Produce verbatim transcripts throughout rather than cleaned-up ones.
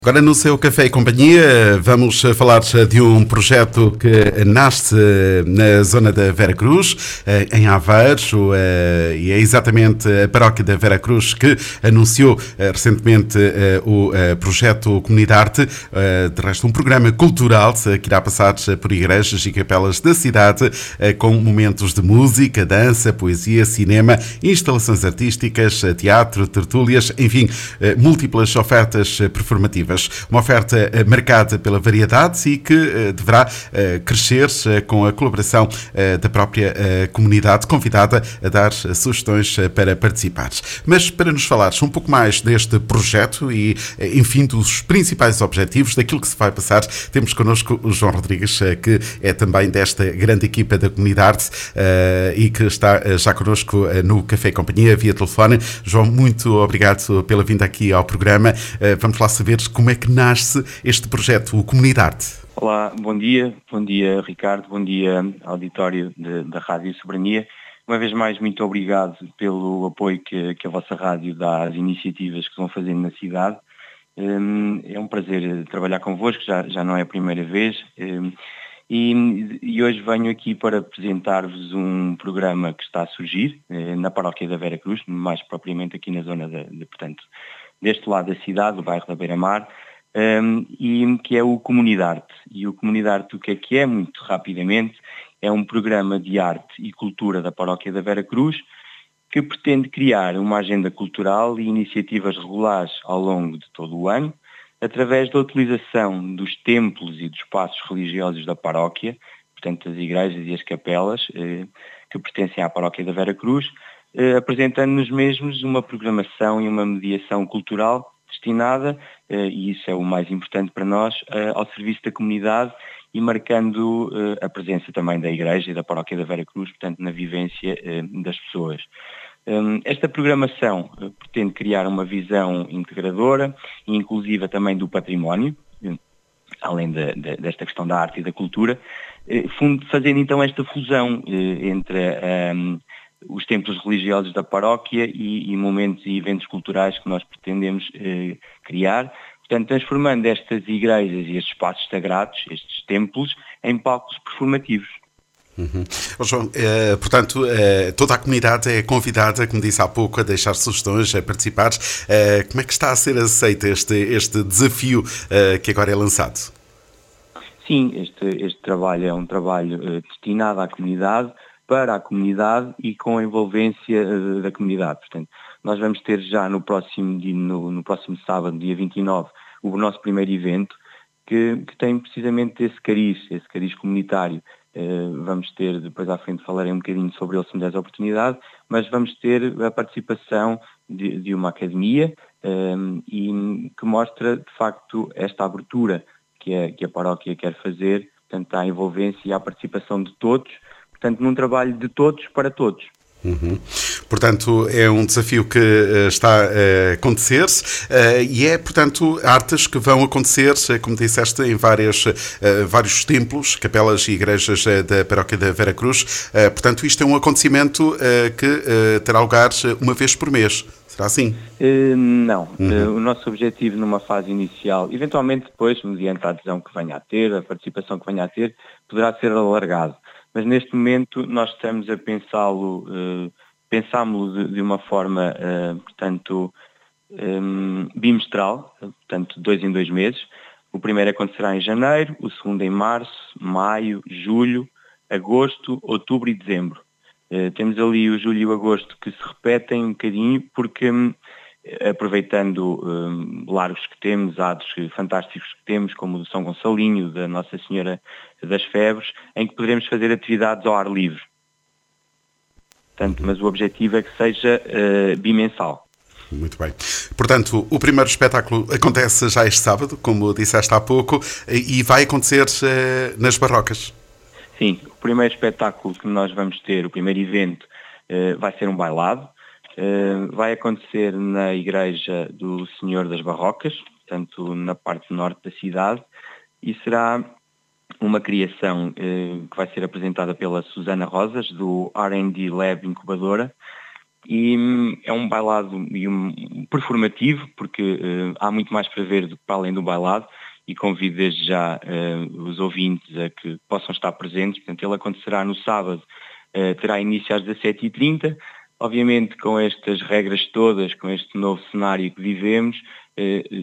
Agora no seu Café e Companhia vamos falar de um projeto que nasce na zona da Vera Cruz, em Aveiro, e é exatamente a paróquia da Vera Cruz que anunciou recentemente o projeto Comunidade, de resto um programa cultural que irá passar por igrejas e capelas da cidade, com momentos de música, dança, poesia, cinema, instalações artísticas, teatro, tertúlias, enfim, múltiplas ofertas performativas. Uma oferta marcada pela variedade e que deverá crescer com a colaboração da própria comunidade convidada a dar sugestões para participar. Mas para nos falares um pouco mais deste projeto e, enfim, dos principais objetivos, daquilo que se vai passar, temos connosco o João Rodrigues, que é também desta grande equipa da comunidade e que está já connosco no Café e Companhia via telefone. João, muito obrigado pela vinda aqui ao programa. Vamos lá saber como é que nasce este projeto, o Comunidade. Olá, bom dia, bom dia Ricardo, bom dia auditório de, da Rádio Soberania. Uma vez mais, muito obrigado pelo apoio que, que a vossa rádio dá às iniciativas que vão fazendo na cidade. É um prazer trabalhar convosco, já, já não é a primeira vez. E, e hoje venho aqui para apresentar-vos um programa que está a surgir na paróquia da Vera Cruz, mais propriamente aqui na zona, de, de, portanto, deste lado da cidade, do bairro da Beira-Mar, um, e que é o Comunidade. E o Comunidade, o que é que é? Muito rapidamente, é um programa de arte e cultura da paróquia da Vera Cruz que pretende criar uma agenda cultural e iniciativas regulares ao longo de todo o ano, através da utilização dos templos e dos espaços religiosos da paróquia, portanto as igrejas e as capelas eh, que pertencem à paróquia da Vera Cruz, eh, apresentando-nos mesmos uma programação e uma mediação cultural destinada, eh, e isso é o mais importante para nós, eh, ao serviço da comunidade e marcando eh, a presença também da igreja e da paróquia da Vera Cruz, portanto na vivência eh, das pessoas. Esta programação pretende criar uma visão integradora e inclusiva também do património, além de, de, desta questão da arte e da cultura, fazendo então esta fusão entre um, os templos religiosos da paróquia e, e momentos e eventos culturais que nós pretendemos uh, criar, portanto transformando estas igrejas e estes espaços sagrados, estes templos, em palcos performativos. Uhum. Oh, João, eh, portanto, eh, toda a comunidade é convidada, como disse há pouco, a deixar sugestões, a participar. Eh, como é que está a ser aceito este, este desafio eh, que agora é lançado? Sim, este, este trabalho é um trabalho eh, destinado à comunidade, para a comunidade e com a envolvência eh, da comunidade. Portanto, nós vamos ter já no próximo, dia, no, no próximo sábado, dia vinte e nove, o nosso primeiro evento, que, que tem precisamente esse cariz, esse cariz comunitário. Uh, vamos ter, depois à frente falarei um bocadinho sobre ele se me der a oportunidade, mas vamos ter a participação de, de uma academia um, e que mostra de facto esta abertura que a, que a paróquia quer fazer, portanto à envolvência e à participação de todos, portanto num trabalho de todos para todos. Uhum. Portanto, é um desafio que uh, está a acontecer uh, e é, portanto, artes que vão acontecer, como disseste, em várias, uh, vários templos, capelas e igrejas uh, da paróquia da Vera Cruz. Uh, portanto, isto é um acontecimento uh, que uh, terá lugar uma vez por mês. Será assim? Uh, não. Uhum. Uh, o nosso objetivo numa fase inicial, eventualmente depois, mediante a adesão que venha a ter, a participação que venha a ter, poderá ser alargado. Mas neste momento nós estamos a pensá-lo, uh, pensámos-lo de, de uma forma, uh, portanto, um, bimestral, portanto, dois em dois meses. O primeiro acontecerá em janeiro, o segundo em março, maio, julho, agosto, outubro e dezembro. Uh, temos ali o julho e o agosto que se repetem um bocadinho porque, um, aproveitando um, largos que temos, atos fantásticos que temos, como o do São Gonçalinho, da Nossa Senhora das Febres, em que poderemos fazer atividades ao ar livre. Portanto, mas o objetivo é que seja uh, bimensal. Muito bem. Portanto, o primeiro espetáculo acontece já este sábado, como disseste há pouco, e vai acontecer uh, nas Barrocas. Sim, o primeiro espetáculo que nós vamos ter, o primeiro evento, uh, vai ser um bailado. Uh, vai acontecer na Igreja do Senhor das Barrocas, portanto na parte norte da cidade, e será uma criação uh, que vai ser apresentada pela Susana Rosas, do R and D Lab Incubadora, E hum, é um bailado e um performativo, porque uh, há muito mais para ver do que para além do bailado, e convido desde já uh, os ouvintes a que possam estar presentes. Portanto, ele acontecerá no sábado, uh, terá início às dezassete e trinta, obviamente com estas regras todas, com este novo cenário que vivemos, uh,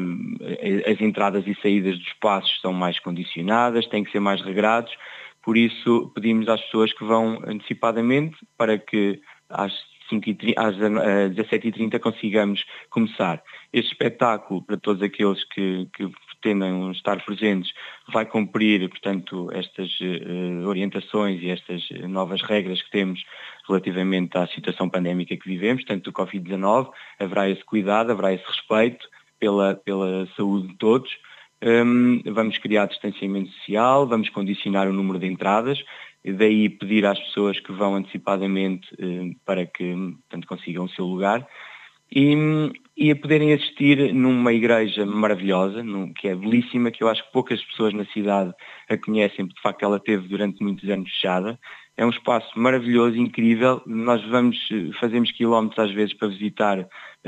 uh, as entradas e saídas dos espaços são mais condicionadas, têm que ser mais regrados, por isso pedimos às pessoas que vão antecipadamente para que às cinco e trinta, às dezassete e trinta consigamos começar. Este espetáculo, para todos aqueles que, que pretendam estar presentes, vai cumprir, portanto, estas uh, orientações e estas novas regras que temos relativamente à situação pandémica que vivemos, tanto do covid dezanove, haverá esse cuidado, haverá esse respeito pela, pela saúde de todos. Um, vamos criar distanciamento social, vamos condicionar o número de entradas, daí pedir às pessoas que vão antecipadamente eh, para que, portanto, consigam o seu lugar e, e a poderem assistir numa igreja maravilhosa, num, que é belíssima, que eu acho que poucas pessoas na cidade a conhecem, porque de facto ela teve durante muitos anos fechada. É um espaço maravilhoso, incrível. Nós vamos, fazemos quilómetros às vezes para visitar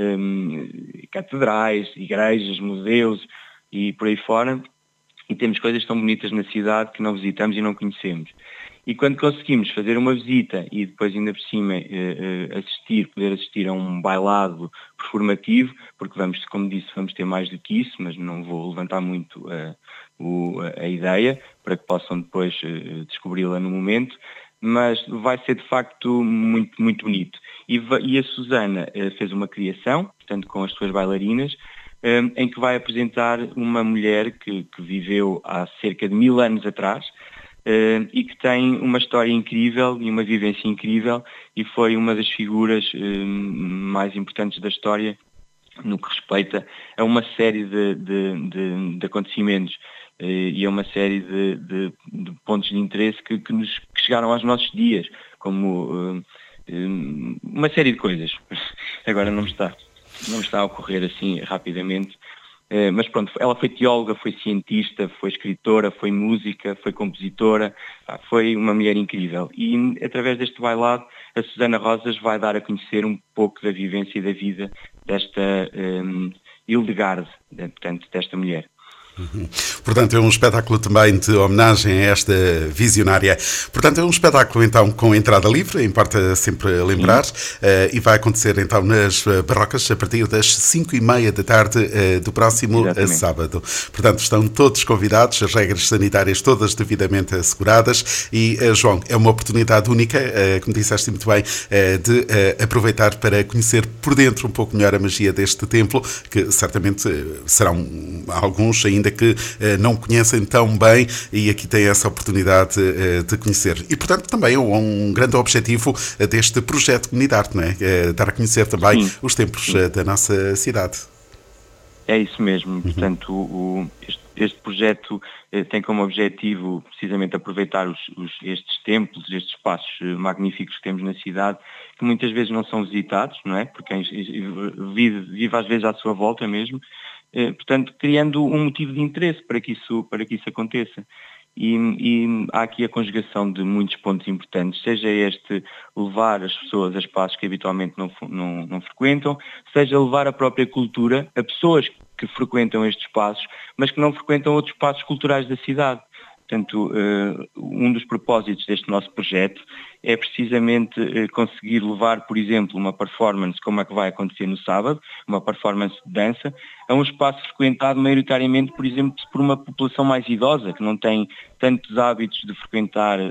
eh, catedrais, igrejas, museus e por aí fora, e temos coisas tão bonitas na cidade que não visitamos e não conhecemos. E quando conseguimos fazer uma visita e depois ainda por cima eh, assistir, poder assistir a um bailado performativo, porque vamos, como disse, vamos ter mais do que isso, mas não vou levantar muito uh, o, a ideia, para que possam depois uh, descobri-la no momento, mas vai ser de facto muito, muito bonito. E, e a Susana uh, fez uma criação, portanto com as suas bailarinas, um, em que vai apresentar uma mulher que, que viveu há cerca de mil anos atrás, Uh, e que tem uma história incrível e uma vivência incrível e foi uma das figuras uh, mais importantes da história no que respeita a uma série de, de, de, de acontecimentos uh, e a uma série de, de, de pontos de interesse que, que, nos, que chegaram aos nossos dias, como uh, uh, uma série de coisas. Agora não me está, não me está a ocorrer assim rapidamente. Uh, mas pronto, ela foi teóloga, foi cientista, foi escritora, foi música, foi compositora, ah, foi uma mulher incrível. E através deste bailado, a Susana Rosas vai dar a conhecer um pouco da vivência e da vida desta um, Hildegarde, portanto, desta mulher. Uhum. Portanto, é um espetáculo também de homenagem a esta visionária. Portanto, é um espetáculo então com entrada livre, importa sempre lembrar, uh, e vai acontecer então nas barrocas a partir das cinco e meia da tarde uh, do próximo Exatamente. sábado. Portanto, estão todos convidados, as regras sanitárias todas devidamente asseguradas e, uh, João, é uma oportunidade única, uh, como disseste muito bem, uh, de uh, aproveitar para conhecer por dentro um pouco melhor a magia deste templo, que certamente uh, serão alguns ainda que eh, não conhecem tão bem e aqui têm essa oportunidade eh, de conhecer. E, portanto, também é um grande objetivo eh, deste projeto Comunidade, não é? É dar a conhecer também Sim. os templos eh, da nossa cidade. É isso mesmo. Uhum. Portanto, o, o, este, este projeto eh, tem como objetivo precisamente aproveitar os, os, estes templos, estes espaços eh, magníficos que temos na cidade, que muitas vezes não são visitados, não é? Porque quem vive, vive às vezes à sua volta mesmo, Eh, portanto, criando um motivo de interesse para que isso, para que isso aconteça. E, e há aqui a conjugação de muitos pontos importantes, seja este levar as pessoas a espaços que habitualmente não, não, não frequentam, seja levar a própria cultura a pessoas que frequentam estes espaços, mas que não frequentam outros espaços culturais da cidade. Portanto, um dos propósitos deste nosso projeto é precisamente conseguir levar, por exemplo, uma performance, como é que vai acontecer no sábado, uma performance de dança, a um espaço frequentado maioritariamente, por exemplo, por uma população mais idosa, que não tem tantos hábitos de frequentar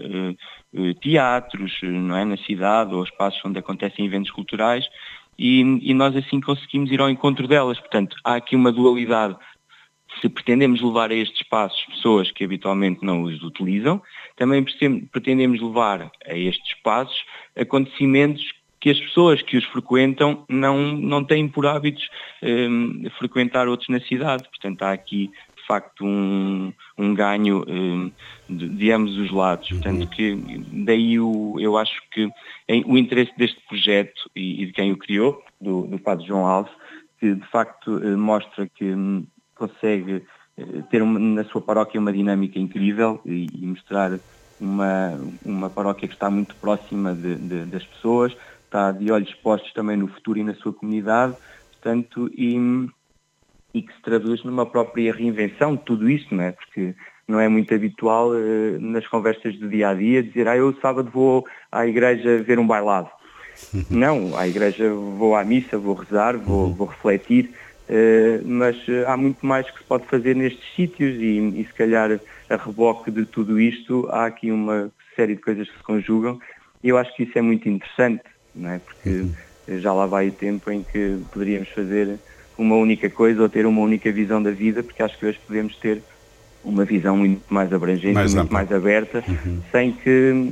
teatros, não é, na cidade, ou espaços onde acontecem eventos culturais, e, e nós assim conseguimos ir ao encontro delas. Portanto, há aqui uma dualidade. Se pretendemos levar a estes espaços pessoas que habitualmente não os utilizam, também pretendemos levar a estes espaços acontecimentos que as pessoas que os frequentam não, não têm por hábitos um, frequentar outros na cidade. Portanto, há aqui, de facto, um, um ganho um, de, de ambos os lados. Portanto, que daí o, eu acho que em, o interesse deste projeto e, e de quem o criou, do, do Padre João Alves, que de facto mostra que consegue ter uma, na sua paróquia uma dinâmica incrível e, e mostrar uma, uma paróquia que está muito próxima de, de, das pessoas, está de olhos postos também no futuro e na sua comunidade, portanto, e, e que se traduz numa própria reinvenção de tudo isto, não é? Porque não é muito habitual uh, nas conversas do dia a dia dizer, ah, eu sábado vou à igreja ver um bailado. Não, à igreja vou à missa, vou rezar, vou, vou refletir, uh, mas uh, há muito mais que se pode fazer nestes sítios e, e se calhar a reboque de tudo isto há aqui uma série de coisas que se conjugam e eu acho que isso é muito interessante, não é? Porque uhum. já lá vai o tempo em que poderíamos fazer uma única coisa ou ter uma única visão da vida, porque acho que hoje podemos ter uma visão muito mais abrangente, mais muito ampla. mais aberta, uhum. sem que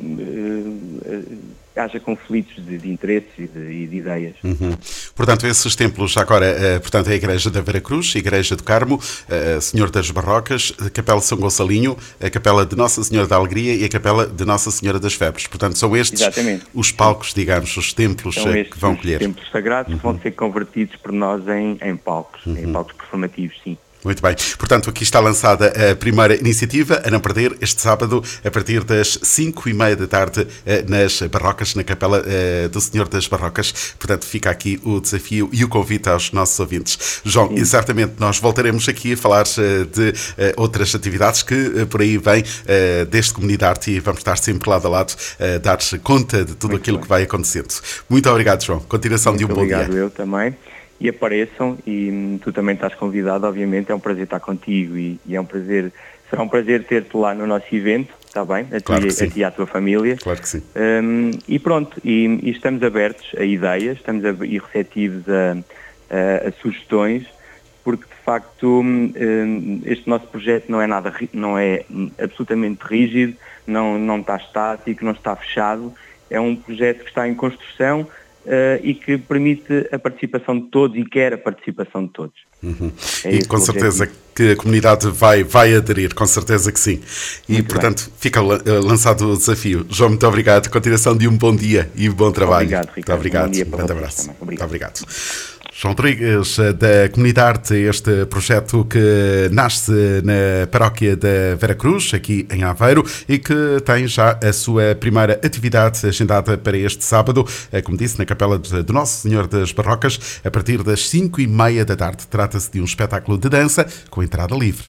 uh, haja conflitos de, de interesses e de, e de ideias. Uhum. Portanto, esses templos, agora, uh, portanto, a Igreja da Veracruz, a Igreja do Carmo, uh, Senhor das Barrocas, a Capela de São Gonçalinho, a Capela de Nossa Senhora da Alegria e a Capela de Nossa Senhora das Febres. Portanto, são estes Exatamente. os palcos, digamos, os templos uh, que vão colher. Os templos sagrados uhum. que vão ser convertidos por nós em, em palcos, uhum. em palcos performativos, sim. Muito bem. Portanto, aqui está lançada a primeira iniciativa, a não perder, este sábado, a partir das cinco e meia da tarde, nas Barrocas, na Capela do Senhor das Barrocas. Portanto, fica aqui o desafio e o convite aos nossos ouvintes. João, Sim. exatamente, nós voltaremos aqui a falar de outras atividades que por aí vêm deste Comunidade e vamos estar sempre lado a lado a dar conta de tudo Muito aquilo bem. que vai acontecendo. Muito obrigado, João. Continuação Muito de um bom dia. Obrigado, eu também. E apareçam e tu também estás convidado, obviamente, é um prazer estar contigo e, e é um prazer, será um prazer ter-te lá no nosso evento, está bem? A, claro ti, a ti e à tua família. Claro que sim. Um, e pronto, e, e estamos abertos a ideias, estamos a, e receptivos a, a, a sugestões, porque de facto um, este nosso projeto não é nada, não é absolutamente rígido, não, não está estático, não está fechado, é um projeto que está em construção, Uh, e que permite a participação de todos e quer a participação de todos. Uhum. É e com certeza objetivo. que a comunidade vai, vai aderir, com certeza que sim. E, muito portanto, bem. fica lançado o desafio. João, muito obrigado. Continuação de um bom dia e um bom trabalho. Obrigado, Ricardo. Muito obrigado. Um bom dia para um grande abraço. Também. Obrigado. Muito obrigado. João Rodrigues, da Comunidade, este projeto que nasce na paróquia da Veracruz, aqui em Aveiro, e que tem já a sua primeira atividade agendada para este sábado, como disse, na Capela do Nosso Senhor das Barrocas, a partir das cinco e meia da tarde. Trata-se de um espetáculo de dança com entrada livre.